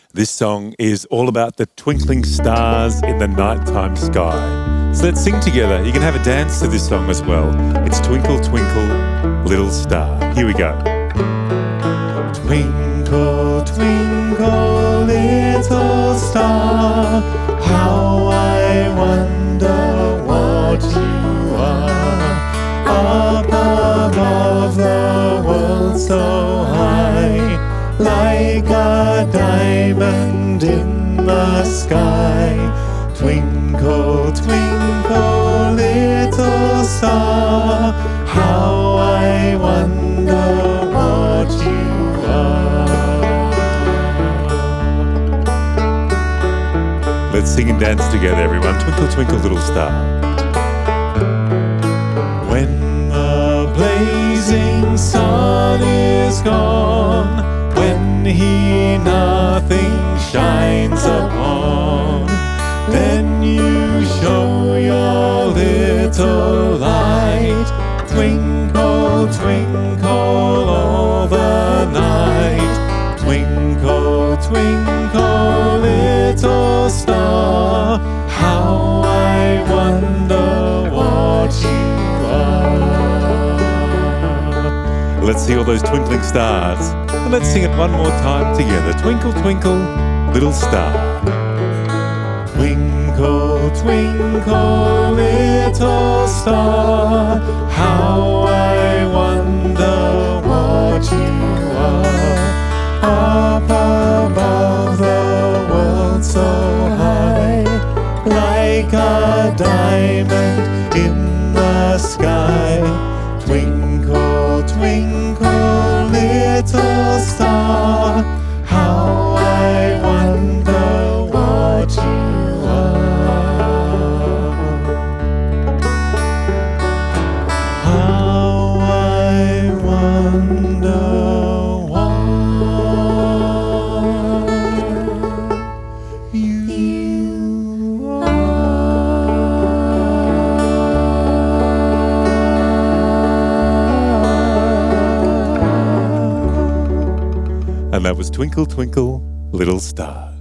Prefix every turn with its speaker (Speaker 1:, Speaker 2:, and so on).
Speaker 1: This song is all about the twinkling stars in the nighttime sky. So let's sing together. You can have a dance to this song as well. It's Twinkle, Twinkle, Little Star. Here we go. Twinkle, twinkle, little star, how I wonder what you are. Up above the world so high, like a diamond in the sky. Twinkle, twinkle, little star, how I wonder what you are. Let's sing and dance together, everyone. Twinkle, twinkle, little star. When the blazing sun is gone, when he nothing shines upon, then you show your little light. Twinkle, twinkle all the night. Twinkle, twinkle, little star, how I wonder what you are. Let's see all those twinkling stars. And let's sing it one more time together. Twinkle, twinkle, little star. Twinkle, twinkle, little star, how I wonder what you are. Up above the world so high, like a diamond in the sky. Twinkle, twinkle, little star, how I wonder what you are. How I wonder what you are. And that was Twinkle, Twinkle, Little Star.